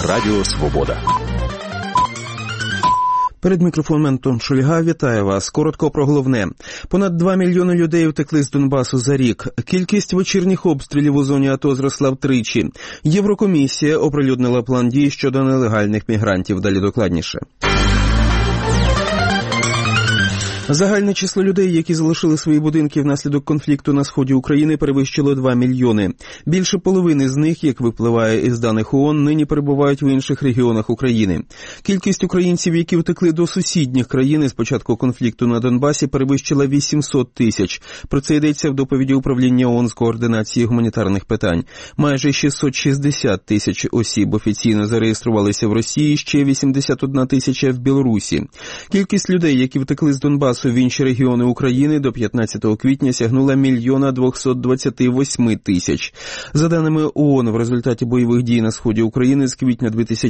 Радіо Свобода. Перед мікрофоном Антон Шульга. Вітаю вас. Коротко про головне. Понад 2 мільйони людей втекли з Донбасу за рік. Кількість вечірніх обстрілів у зоні АТО зросла втричі. Єврокомісія оприлюднила план дій щодо нелегальних мігрантів. Далі докладніше. Загальне число людей, які залишили свої будинки внаслідок конфлікту на сході України, перевищило 2 мільйони. Більше половини з них, як випливає із даних ООН, нині перебувають в інших регіонах України. Кількість українців, які втекли до сусідніх країн з початку конфлікту на Донбасі, перевищила 800 тисяч. Про це йдеться в доповіді управління ООН з координації гуманітарних питань. Майже 660 тисяч осіб офіційно зареєструвалися в Росії, ще 81 тисяча в Білорусі. Кількість людей, які втекли з Донбасу в інші регіони України до 15 квітня сягнула 1 228 тисяч. За даними ООН, в результаті бойових дій на сході України з квітня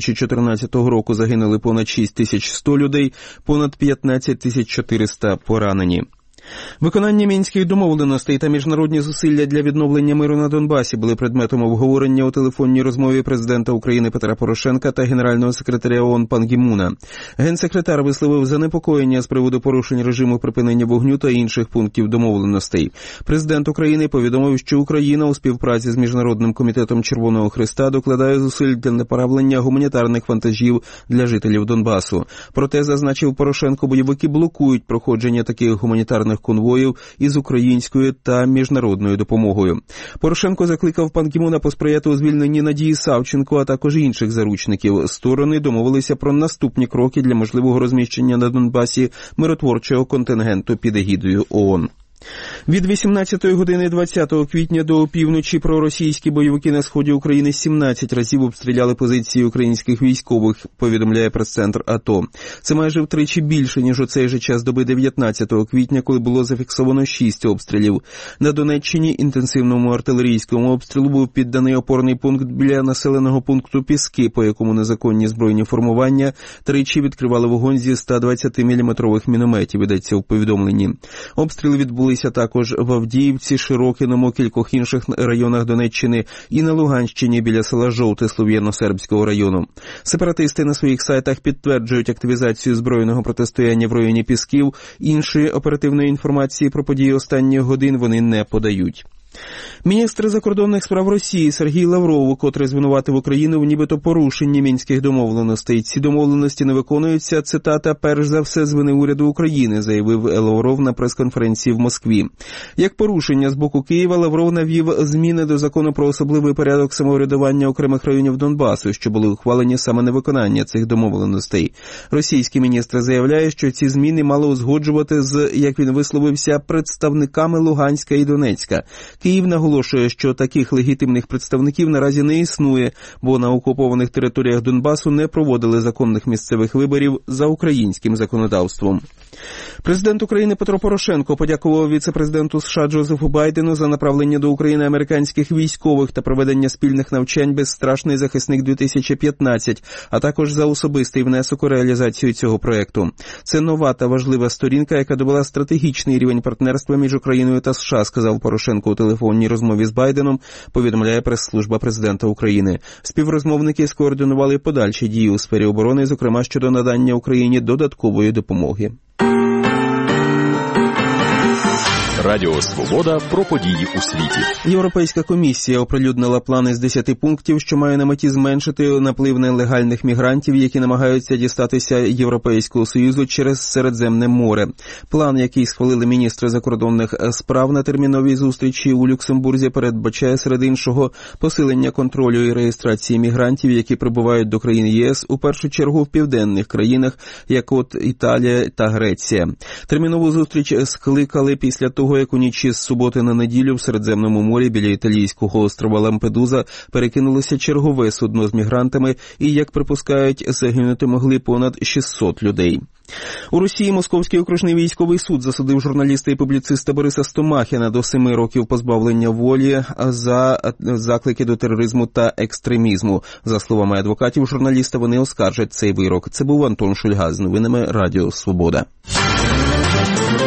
2014 року загинули понад 6100 людей, понад 15 400 поранені. Виконання Мінських домовленостей та міжнародні зусилля для відновлення миру на Донбасі були предметом обговорення у телефонній розмові президента України Петра Порошенка та генерального секретаря ООН Пан Гі Муна. Генсекретар висловив занепокоєння з приводу порушень режиму припинення вогню та інших пунктів домовленостей. Президент України повідомив, що Україна у співпраці з Міжнародним комітетом Червоного Хреста докладає зусиль для направлення гуманітарних вантажів для жителів Донбасу. Проте, зазначив Порошенко, бойовики блокують проходження таких гуманітарних конвоїв із українською та міжнародною допомогою. Порошенко закликав Пан Гі Муна посприяти у звільненні Надії Савченко, а також інших заручників. Сторони домовилися про наступні кроки для можливого розміщення на Донбасі миротворчого контингенту під егідою ООН. Від 18 години 20 квітня до опівночі проросійські бойовики на сході України 17 разів обстріляли позиції українських військових, повідомляє прес-центр АТО. Це майже втричі більше, ніж у цей же час доби 19 квітня, коли було зафіксовано 6 обстрілів. На Донеччині інтенсивному артилерійському обстрілу був підданий опорний пункт біля населеного пункту Піски, по якому незаконні збройні формування тричі відкривали вогонь зі 120-мм мінометів, йдеться в повідомленні. Обстріли відбулися також в Авдіївці, Широкиному, кількох інших районах Донеччини і на Луганщині біля села Жовте Слов'яно-Сербського району. Сепаратисти на своїх сайтах підтверджують активізацію збройного протистояння в районі Пісків. Іншої оперативної інформації про події останніх годин вони не подають. Міністр закордонних справ Росії Сергій Лавров, котрий звинуватив Україну в нібито порушенні Мінських домовленостей. Ці домовленості не виконуються, цитата, перш за все з вини уряду України, заявив Лавров на прес-конференції в Москві. Як порушення з боку Києва, Лавров навів зміни до закону про особливий порядок самоврядування окремих районів Донбасу, що були ухвалені саме невиконання цих домовленостей. Російський міністр заявляє, що ці зміни мали узгоджувати з, як він висловився, представниками Луганська і Донецька. Київ наголошує, що таких легітимних представників наразі не існує, бо на окупованих територіях Донбасу не проводили законних місцевих виборів за українським законодавством. Президент України Петро Порошенко подякував віце-президенту США Джозефу Байдену за направлення до України американських військових та проведення спільних навчань «Безстрашний захисник-2015», а також за особистий внесок у реалізацію цього проєкту. Це нова та важлива сторінка, яка довела стратегічний рівень партнерства між Україною та США, сказав Порошенко у телефонній розмові з Байденом, повідомляє прес-служба президента України. Співрозмовники скоординували подальші дії у сфері оборони, зокрема щодо надання Україні додаткової допомоги. Радіо Свобода про події у світі. Європейська комісія оприлюднила плани з 10 пунктів, що має на меті зменшити наплив нелегальних мігрантів, які намагаються дістатися Європейського Союзу через Середземне море. План, який схвалили міністри закордонних справ на терміновій зустрічі у Люксембурзі, передбачає серед іншого посилення контролю і реєстрації мігрантів, які прибувають до країн ЄС, у першу чергу в південних країнах, як от Італія та Греція. Термінову зустріч скликали після того, як у ніч із суботи на неділю в Середземному морі біля італійського острова Лампедуза перекинулося чергове судно з мігрантами і, як припускають, загинути могли понад 600 людей. У Росії Московський окружний військовий суд засудив журналіста і публіциста Бориса Стомахіна до 7 років позбавлення волі за заклики до тероризму та екстремізму. За словами адвокатів журналіста, вони оскаржать цей вирок. Це був Антон Шульга з новинами Радіо Свобода.